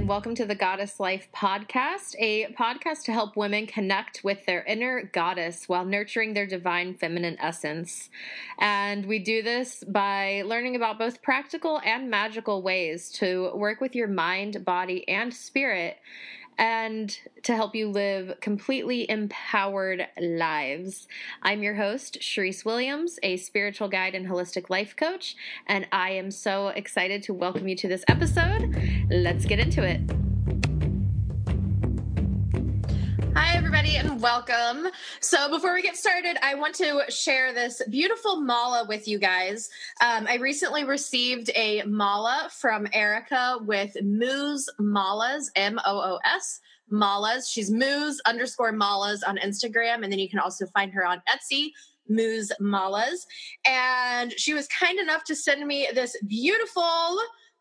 and welcome to the Goddess Life podcast, a podcast to help women connect with their inner goddess while nurturing their divine feminine essence. And we do this by learning about both practical and magical ways to work with your mind, body, and spirit, and to help you live completely empowered lives. I'm your host, Sharice Williams, a spiritual guide and holistic life coach, and I am so excited to welcome you to this episode. Let's get into it. Hi, everybody, and welcome. So before we get started, I want to share this beautiful mala with you guys. I recently received a mala from Erica with Moos Malas, M-O-O-S, Malas. She's Moos_Malas on Instagram, and then you can also find her on Etsy, Moos Malas. And she was kind enough to send me this beautiful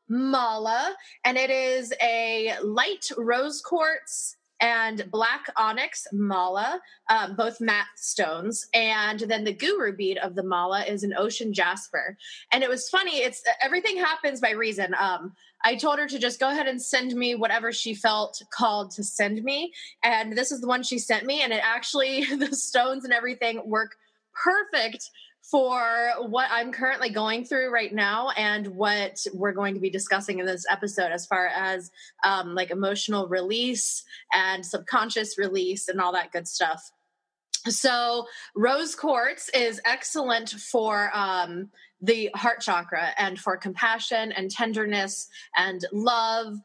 mala, and it is a light rose quartz and black onyx mala, both matte stones. And then the guru bead of the mala is an ocean jasper. And it was funny. Everything happens by reason. I told her to just go ahead and send me whatever she felt called to send me. And this is the one she sent me. And it actually, the stones and everything work perfect for what I'm currently going through right now and what we're going to be discussing in this episode as far as like emotional release and subconscious release and all that good stuff. So rose quartz is excellent for the heart chakra and for compassion and tenderness and love,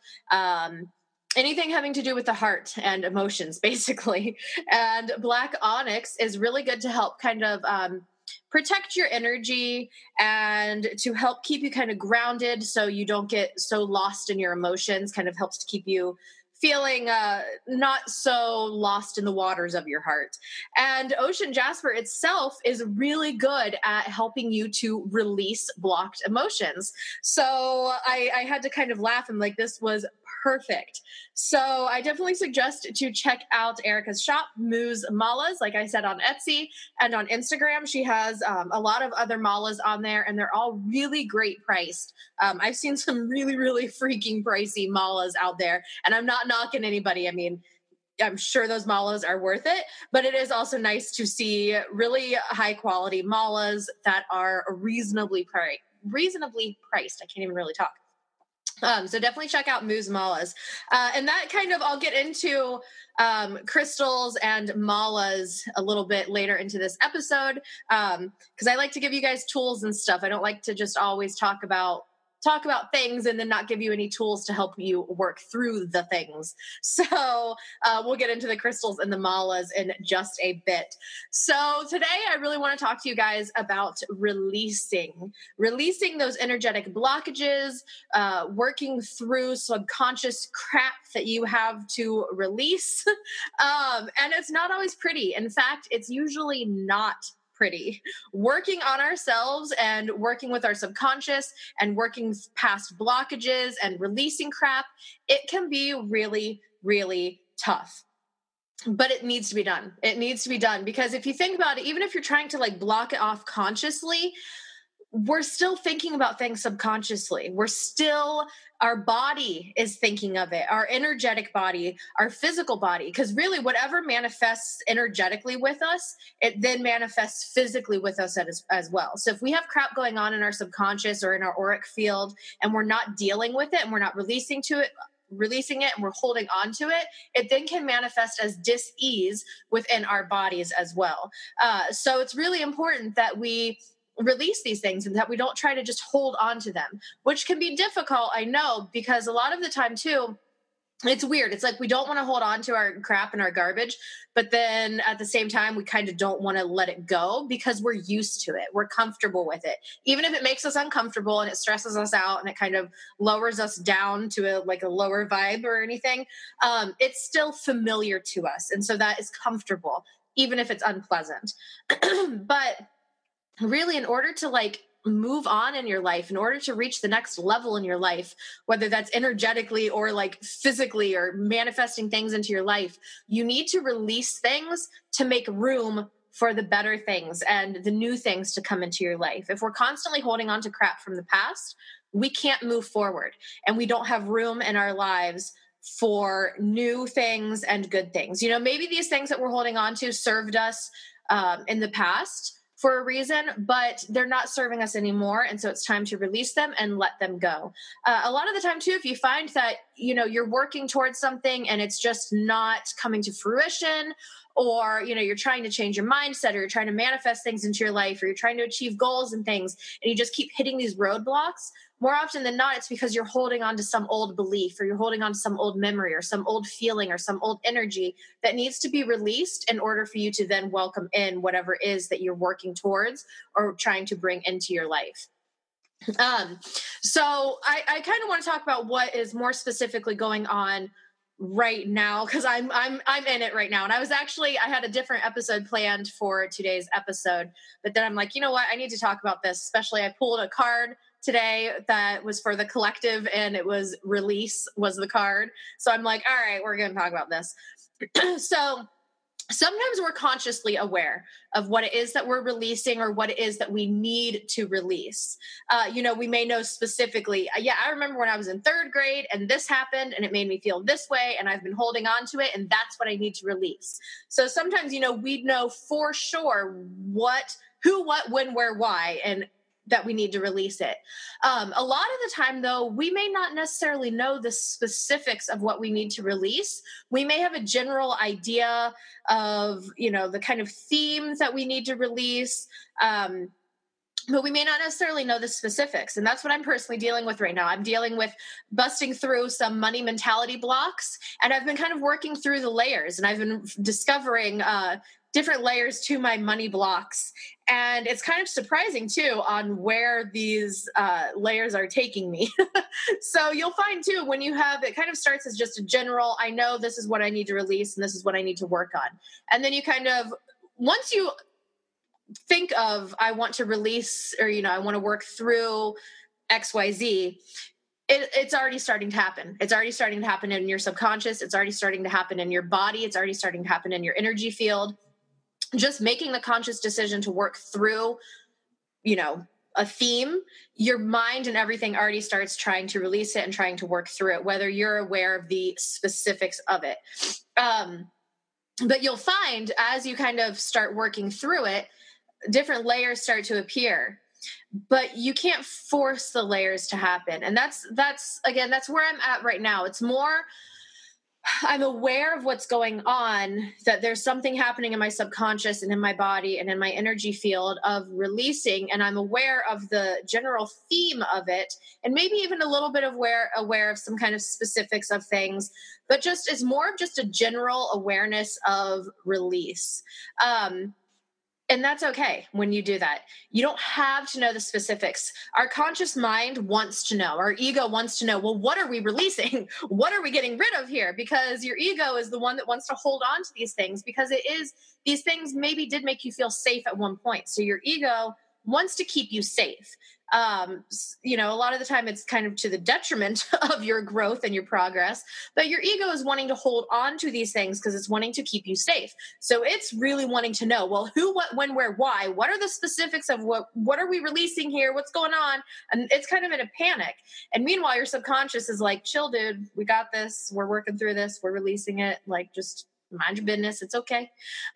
anything having to do with the heart and emotions, basically. And black onyx is really good to help kind of protect your energy and to help keep you kind of grounded so you don't get so lost in your emotions, kind of helps to keep you feeling not so lost in the waters of your heart. And ocean jasper itself is really good at helping you to release blocked emotions. So I had to kind of laugh and like, this was perfect. So I definitely suggest to check out Erica's shop, Moos Malas, like I said, on Etsy and on Instagram. She has a lot of other malas on there, and they're all really great priced. I've seen some really, really freaking pricey malas out there, and I'm not knocking anybody. I mean, I'm sure those malas are worth it, but it is also nice to see really high quality malas that are reasonably priced. I can't even really talk. So definitely check out Moos Malas. And that kind of, I'll get into crystals and malas a little bit later into this episode, because I like to give you guys tools and stuff. I don't like to just always talk about things and then not give you any tools to help you work through the things. So we'll get into the crystals and the malas in just a bit. So today I really want to talk to you guys about releasing those energetic blockages, working through subconscious crap that you have to release. And it's not always pretty. In fact, it's usually not pretty. Working on ourselves and working with our subconscious and working past blockages and releasing crap, it can be really, really tough. But it needs to be done. It needs to be done because if you think about it, even if you're trying to like block it off consciously, we're still thinking about things subconsciously. Our body is thinking of it, our energetic body, our physical body, because really whatever manifests energetically with us, it then manifests physically with us as well. So if we have crap going on in our subconscious or in our auric field and we're not dealing with it and we're not releasing it and we're holding on to it, it then can manifest as dis-ease within our bodies as well. So it's really important that we release these things and that we don't try to just hold on to them, which can be difficult, I know, because a lot of the time too, it's weird. It's like we don't want to hold on to our crap and our garbage, but then at the same time, we kind of don't want to let it go because we're used to it. We're comfortable with it. Even if it makes us uncomfortable and it stresses us out and it kind of lowers us down to a lower vibe or anything, it's still familiar to us. And so that is comfortable, even if it's unpleasant. But really, in order to move on in your life, in order to reach the next level in your life, whether that's energetically or physically or manifesting things into your life, you need to release things to make room for the better things and the new things to come into your life. If we're constantly holding on to crap from the past, we can't move forward and we don't have room in our lives for new things and good things. Maybe these things that we're holding on to served us in the past for a reason, but they're not serving us anymore. And so it's time to release them and let them go. A lot of the time too, if you find that, you're working towards something and it's just not coming to fruition, or, you're trying to change your mindset, or you're trying to manifest things into your life, or you're trying to achieve goals and things, and you just keep hitting these roadblocks, more often than not, it's because you're holding on to some old belief, or you're holding on to some old memory, or some old feeling, or some old energy that needs to be released in order for you to then welcome in whatever it is that you're working towards or trying to bring into your life. So I kind of want to talk about what is more specifically going on right now, because I'm in it right now. And I had a different episode planned for today's episode, but then I'm like, you know what, I need to talk about this. Especially, I pulled a card today that was for the collective, and it was release was the card. So I'm like, all right, we're going to talk about this. So sometimes we're consciously aware of what it is that we're releasing, or what it is that we need to release. We may know specifically, I remember when I was in third grade and this happened and it made me feel this way, and I've been holding on to it, and that's what I need to release. So sometimes, we know for sure what, who, what, when, where, why, and that we need to release it. A lot of the time, though, we may not necessarily know the specifics of what we need to release. We may have a general idea of, the kind of themes that we need to release, but we may not necessarily know the specifics. And that's what I'm personally dealing with right now. I'm dealing with busting through some money mentality blocks, and I've been kind of working through the layers, and I've been discovering different layers to my money blocks. And it's kind of surprising too on where these layers are taking me. So you'll find too, when you have, it kind of starts as just a general, I know this is what I need to release and this is what I need to work on. And then you kind of, once you think of, I want to release, or, I want to work through XYZ, it's already starting to happen. It's already starting to happen in your subconscious. It's already starting to happen in your body. It's already starting to happen in your energy field. Just making the conscious decision to work through, a theme, your mind and everything already starts trying to release it and trying to work through it, whether you're aware of the specifics of it. But you'll find as you kind of start working through it, different layers start to appear, but you can't force the layers to happen. And that's where I'm at right now. It's more, I'm aware of what's going on, that there's something happening in my subconscious and in my body and in my energy field of releasing. And I'm aware of the general theme of it, and maybe even a little bit of aware of some kind of specifics of things, but it's more of just a general awareness of release. And that's okay when you do that. You don't have to know the specifics. Our conscious mind wants to know. Our ego wants to know, well, what are we releasing? What are we getting rid of here? Because your ego is the one that wants to hold on to these things, because these things maybe did make you feel safe at one point. So your ego wants to keep you safe. A lot of the time it's kind of to the detriment of your growth and your progress, but your ego is wanting to hold on to these things because it's wanting to keep you safe. So it's really wanting to know, well, who, what, when, where, why, what are the specifics of what are we releasing here? What's going on? And it's kind of in a panic. And meanwhile, your subconscious is like, chill, dude, we got this. We're working through this. We're releasing it. Like, just mind your business. It's okay.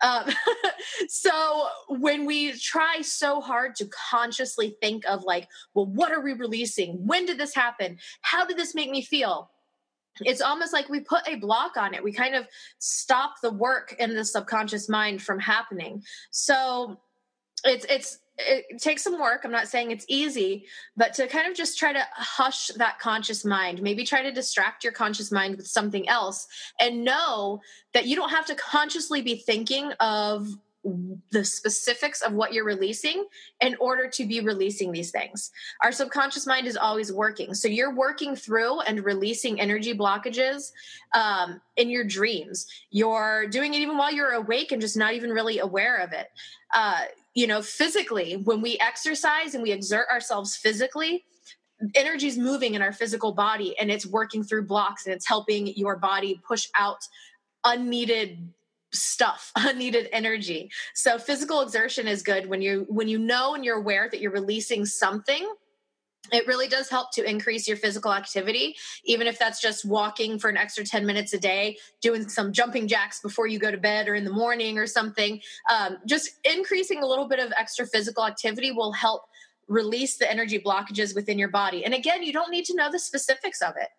So when we try so hard to consciously think of like, well, what are we releasing? When did this happen? How did this make me feel? It's almost like we put a block on it. We kind of stop the work in the subconscious mind from happening. So it takes some work. I'm not saying it's easy, but to kind of just try to hush that conscious mind, maybe try to distract your conscious mind with something else, and know that you don't have to consciously be thinking of the specifics of what you're releasing in order to be releasing these things. Our subconscious mind is always working. So you're working through and releasing energy blockages in your dreams. You're doing it even while you're awake and just not even really aware of it. Physically, when we exercise and we exert ourselves physically, energy is moving in our physical body, and it's working through blocks, and it's helping your body push out unneeded stuff, unneeded energy. So physical exertion is good when you know and you're aware that you're releasing something. It really does help to increase your physical activity, even if that's just walking for an extra 10 minutes a day, doing some jumping jacks before you go to bed or in the morning or something. Just increasing a little bit of extra physical activity will help release the energy blockages within your body. And again, you don't need to know the specifics of it.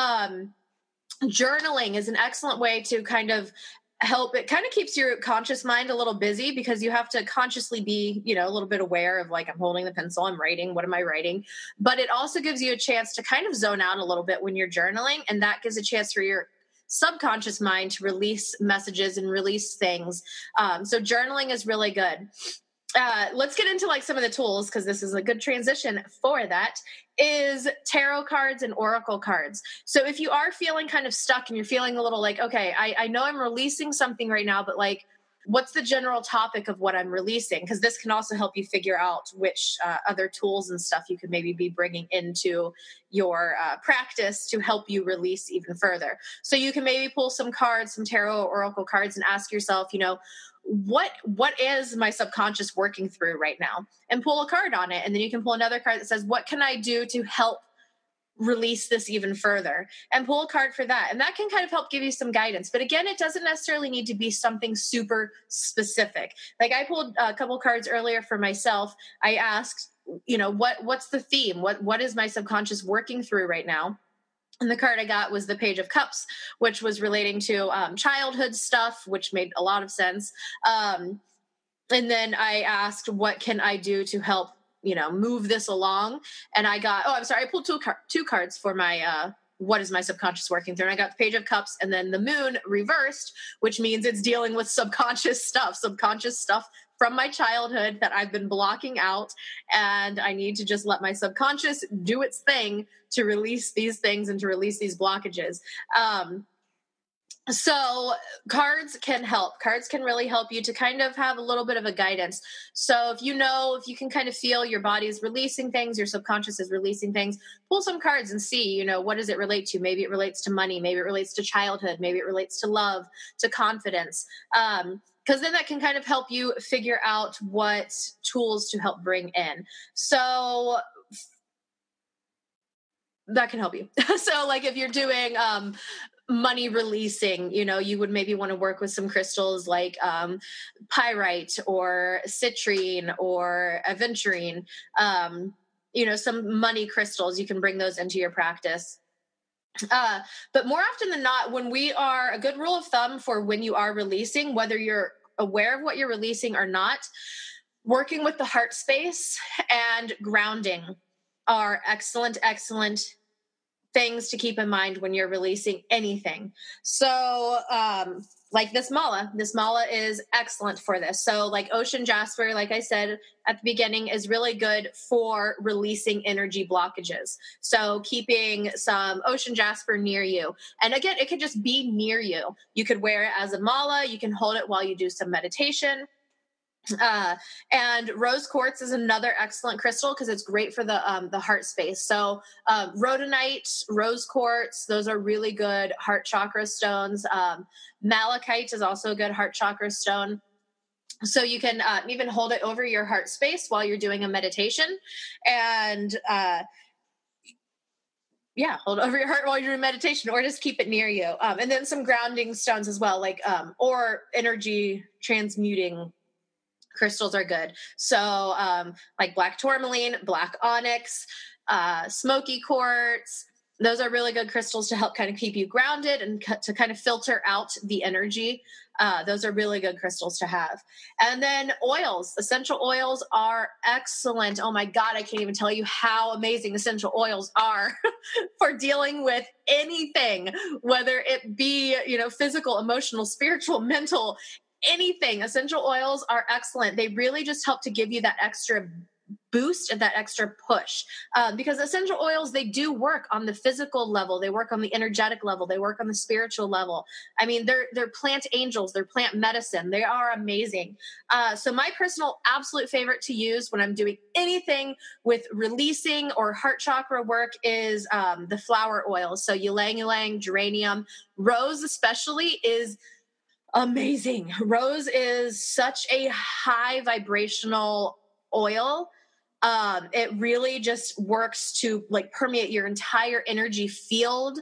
Journaling is an excellent way to kind of help. It kind of keeps your conscious mind a little busy because you have to consciously be, a little bit aware of, like, I'm holding the pencil, I'm writing, what am I writing? But it also gives you a chance to kind of zone out a little bit when you're journaling, and that gives a chance for your subconscious mind to release messages and release things. So journaling is really good. Let's get into like some of the tools, because this is a good transition for that, is tarot cards and oracle cards. So if you are feeling kind of stuck and you're feeling a little like, okay, I know I'm releasing something right now, but like, what's the general topic of what I'm releasing? Because this can also help you figure out which other tools and stuff you could maybe be bringing into your practice to help you release even further. So you can maybe pull some cards, some tarot or oracle cards, and ask yourself, what is my subconscious working through right now, and pull a card on it. And then you can pull another card that says, what can I do to help release this even further, and pull a card for that. And that can kind of help give you some guidance. But again, it doesn't necessarily need to be something super specific. Like I pulled a couple cards earlier for myself. I asked, what's the theme? What is my subconscious working through right now? And the card I got was the Page of Cups, which was relating to childhood stuff, which made a lot of sense. And then I asked, what can I do to help, move this along? And I got, I pulled two cards for my, what is my subconscious working through? And I got the Page of Cups and then the Moon reversed, which means it's dealing with subconscious stuff from my childhood that I've been blocking out. And I need to just let my subconscious do its thing to release these things and to release these blockages. So cards can help. Cards can really help you to kind of have a little bit of a guidance. So if you can kind of feel your body is releasing things, your subconscious is releasing things, pull some cards and see, what does it relate to? Maybe it relates to money. Maybe it relates to childhood. Maybe it relates to love, to confidence. Because then that can kind of help you figure out what tools to help bring in. So that can help you. So like if you're doing money releasing, you would maybe want to work with some crystals like pyrite or citrine or aventurine, some money crystals. You can bring those into your practice. But more often than not, a good rule of thumb for when you are releasing, whether you're aware of what you're releasing or not, working with the heart space and grounding are excellent things to keep in mind when you're releasing anything. So, like this mala is excellent for this. So like ocean jasper, like I said at the beginning, is really good for releasing energy blockages. So keeping some ocean jasper near you. And again, it could just be near you. You could wear it as a mala. You can hold it while you do some meditation. And rose quartz is another excellent crystal because it's great for the heart space. So rhodonite, rose quartz, those are really good heart chakra stones. Malachite is also a good heart chakra stone. So you can even hold it over your heart space while you're doing a meditation, and hold over your heart while you're doing meditation, or just keep it near you. And then some grounding stones as well, like or energy transmuting crystals are good. So like black tourmaline, black onyx, smoky quartz, those are really good crystals to help kind of keep you grounded and to kind of filter out the energy. Those are really good crystals to have. And then oils, essential oils are excellent. Oh my God, I can't even tell you how amazing essential oils are for dealing with anything, whether it be, physical, emotional, spiritual, mental, anything. Essential oils are excellent. They really just help to give you that extra boost and that extra push, because essential oils, they do work on the physical level, they work on the energetic level, they work on the spiritual level. I mean, they're plant angels, they're plant medicine, they are amazing. So my personal absolute favorite to use when I'm doing anything with releasing or heart chakra work is the flower oils. So ylang ylang, geranium, rose especially is amazing. Rose is such a high vibrational oil It really just works to like permeate your entire energy field.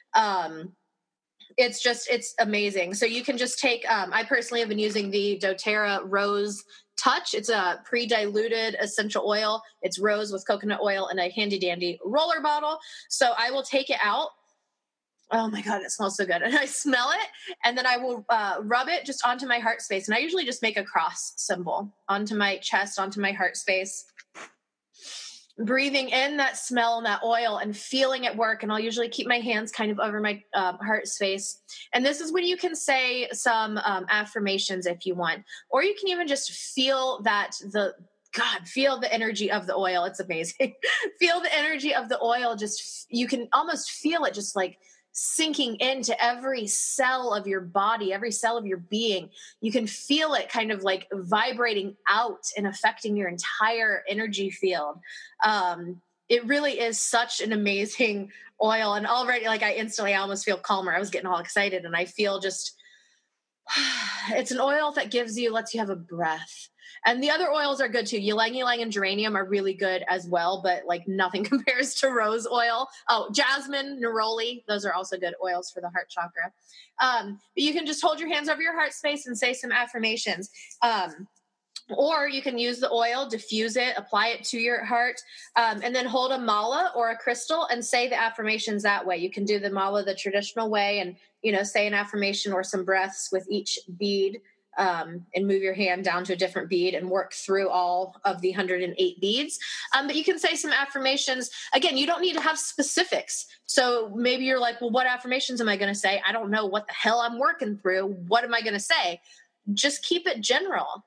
It's amazing. So you can just take, I personally have been using the doTERRA Rose Touch. It's a pre-diluted essential oil. It's rose with coconut oil and a handy dandy roller bottle. So I will take it out. Oh my God, it smells so good. And I smell it, and then I will rub it just onto my heart space. And I usually just make a cross symbol onto my chest, onto my heart space, breathing in that smell and that oil and feeling it work. And I'll usually keep my hands kind of over my heart space. And this is when you can say some affirmations if you want, or you can even just feel that feel the energy of the oil. It's amazing. Feel the energy of the oil. You can almost feel it just like sinking into every cell of your body, every cell of your being. You can feel it kind of like vibrating out and affecting your entire energy field. It really is such an amazing oil. And already, like, I almost feel calmer. I was getting all excited, and I feel just, it's an oil that lets you have a breath. And the other oils are good too. Ylang ylang and geranium are really good as well, but like nothing compares to rose oil. Oh, jasmine, neroli, those are also good oils for the heart chakra. But you can just hold your hands over your heart space and say some affirmations. Or you can use the oil, diffuse it, apply it to your heart, and then hold a mala or a crystal and say the affirmations that way. You can do the mala the traditional way and, say an affirmation or some breaths with each bead, and move your hand down to a different bead and work through all of the 108 beads. But you can say some affirmations. Again, you don't need to have specifics. So maybe you're like, well, what affirmations am I going to say? I don't know what the hell I'm working through. What am I going to say? Just keep it general,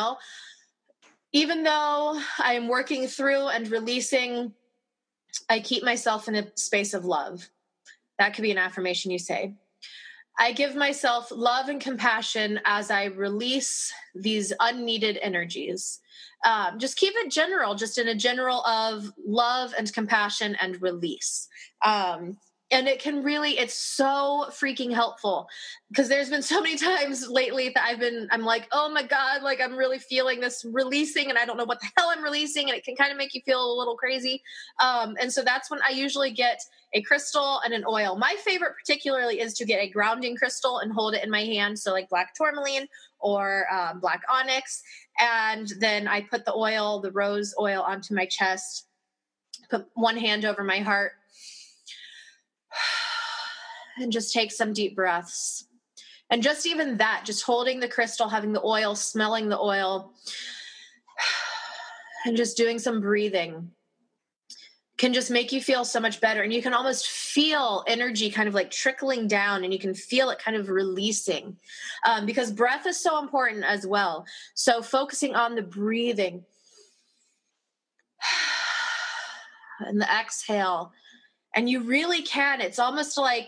Even though I am working through and releasing, I keep myself in a space of love. That could be an affirmation you say. I give myself love and compassion as I release these unneeded energies. Just keep it general, just in a general of love and compassion and release. And it's so freaking helpful, because there's been so many times lately that I'm like, oh my God, like I'm really feeling this releasing and I don't know what the hell I'm releasing. And it can kind of make you feel a little crazy. And so that's when I usually get a crystal and an oil. My favorite particularly is to get a grounding crystal and hold it in my hand. So like black tourmaline or black onyx. And then I put the rose oil onto my chest, put one hand over my heart, and just take some deep breaths. And just even that, just holding the crystal, having the oil, smelling the oil, and just doing some breathing can just make you feel so much better. And you can almost feel energy kind of like trickling down, and you can feel it kind of releasing, because breath is so important as well. So focusing on the breathing and the exhale. And you really can. It's almost like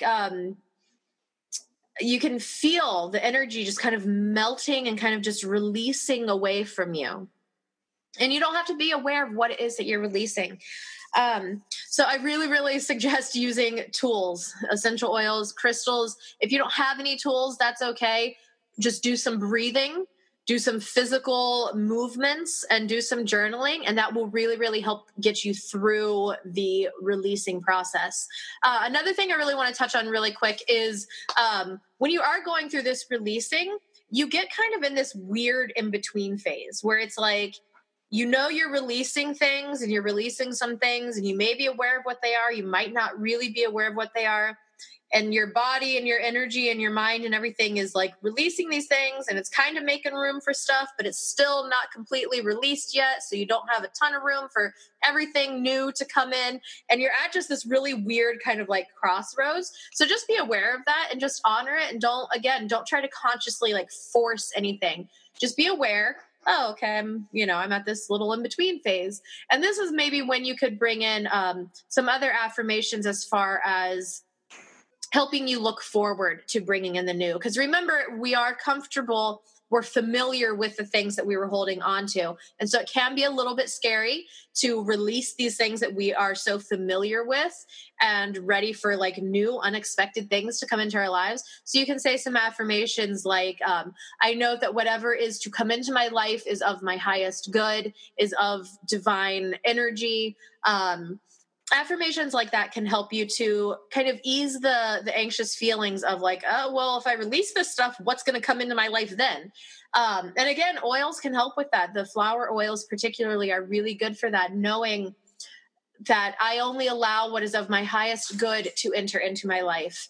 you can feel the energy just kind of melting and kind of just releasing away from you. And you don't have to be aware of what it is that you're releasing. So I really, really suggest using tools, essential oils, crystals. If you don't have any tools, that's okay. Just do some breathing, do some physical movements, and do some journaling. And that will really, really help get you through the releasing process. Another thing I really want to touch on really quick is when you are going through this releasing, you get kind of in this weird in-between phase where it's like, you're releasing things and you're releasing some things, and you may be aware of what they are. You might not really be aware of what they are. And your body and your energy and your mind and everything is like releasing these things, and it's kind of making room for stuff, but it's still not completely released yet. So you don't have a ton of room for everything new to come in. And you're at just this really weird kind of like crossroads. So just be aware of that and just honor it. And don't try to consciously like force anything. Just be aware. Oh, okay, I'm at this little in-between phase. And this is maybe when you could bring in some other affirmations as far as helping you look forward to bringing in the new. Because remember, we are comfortable we're familiar with the things that we were holding on to. And so it can be a little bit scary to release these things that we are so familiar with and ready for like new unexpected things to come into our lives. So you can say some affirmations like, I know that whatever is to come into my life is of my highest good, is of divine energy. Affirmations like that can help you to kind of ease the anxious feelings of like, oh, well, if I release this stuff, what's going to come into my life then? And again, oils can help with that. The flower oils particularly are really good for that, knowing that I only allow what is of my highest good to enter into my life.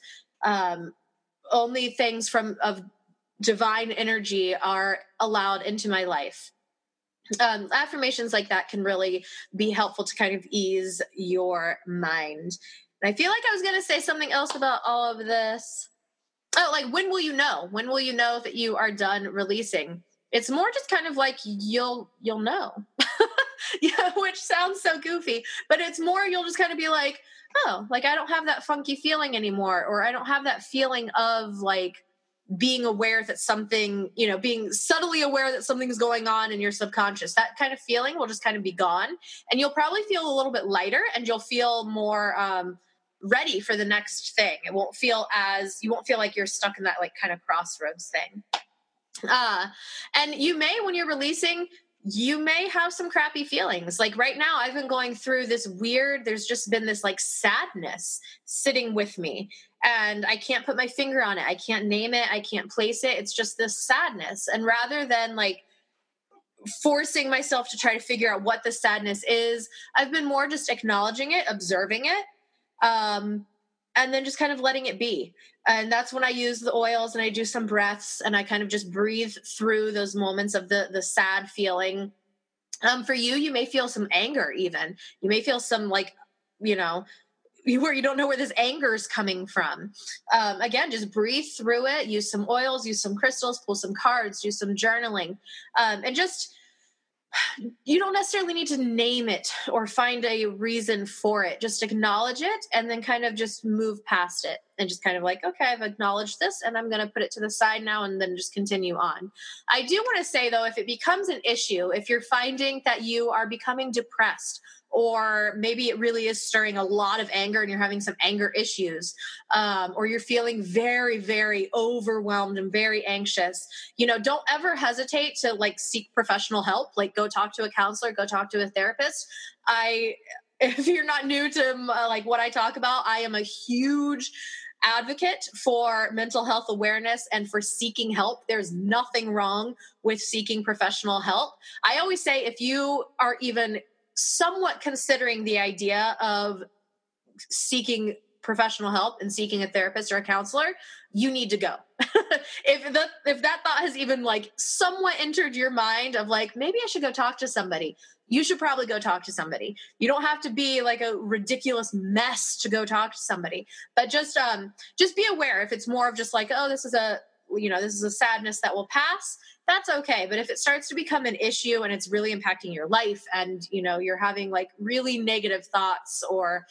Only things of divine energy are allowed into my life. Affirmations like that can really be helpful to kind of ease your mind. And I feel like I was going to say something else about all of this. Oh, like when will you know? When will you know that you are done releasing? It's more just kind of like you'll know. Yeah, which sounds so goofy, but it's more you'll just kind of be like, oh, like I don't have that funky feeling anymore, or I don't have that feeling of like being aware that something, being subtly aware that something's going on in your subconscious. That kind of feeling will just kind of be gone, and you'll probably feel a little bit lighter, and you'll feel more ready for the next thing. You won't feel like you're stuck in that like kind of crossroads thing. And you may, when you're releasing, you may have some crappy feelings. Like right now, I've been going through there's just been this like sadness sitting with me, and I can't put my finger on it. I can't name it. I can't place it. It's just this sadness. And rather than like forcing myself to try to figure out what the sadness is, I've been more just acknowledging it, observing it, and then just kind of letting it be. And that's when I use the oils and I do some breaths and I kind of just breathe through those moments of the sad feeling. For you may feel some anger even. You may feel some like, where you don't know where this anger is coming from. Again, just breathe through it, use some oils, use some crystals, pull some cards, do some journaling. And just, you don't necessarily need to name it or find a reason for it. Just acknowledge it and then kind of just move past it and just kind of like, okay, I've acknowledged this and I'm going to put it to the side now and then just continue on. I do want to say though, if it becomes an issue, if you're finding that you are becoming depressed, or maybe it really is stirring a lot of anger and you're having some anger issues, or you're feeling very, very overwhelmed and very anxious, don't ever hesitate to like seek professional help. Like go talk to a counselor, go talk to a therapist. If you're not new to like what I talk about, I am a huge advocate for mental health awareness and for seeking help. There's nothing wrong with seeking professional help. I always say if you are even somewhat considering the idea of seeking professional help and seeking a therapist or a counselor, you need to go. If that thought has even like somewhat entered your mind of like, maybe I should go talk to somebody, you should probably go talk to somebody. You don't have to be like a ridiculous mess to go talk to somebody, but just be aware if it's more of just like, oh, this is a sadness that will pass. That's okay. But if it starts to become an issue and it's really impacting your life and, you're having like really negative thoughts or,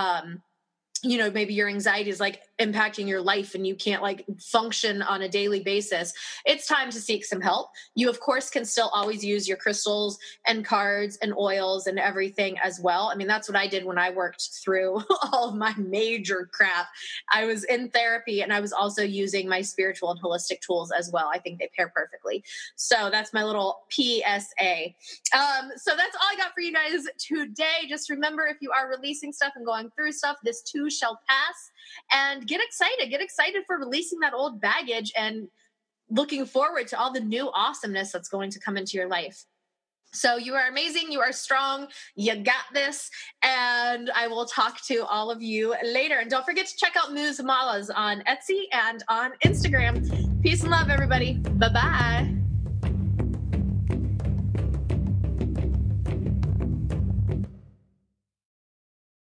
maybe your anxiety is like impacting your life and you can't like function on a daily basis, it's time to seek some help. You, of course, can still always use your crystals and cards and oils and everything as well. I mean, that's what I did when I worked through all of my major crap. I was in therapy and I was also using my spiritual and holistic tools as well. I think they pair perfectly. So that's my little PSA. So that's all I got for you guys today. Just remember, if you are releasing stuff and going through stuff, this too shall pass. And get excited for releasing that old baggage and looking forward to all the new awesomeness that's going to come into your life. So you are amazing. You are strong. You got this. And I will talk to all of you later. And don't forget to check out Muz Malas on Etsy and on Instagram. Peace and love, everybody. Bye-bye.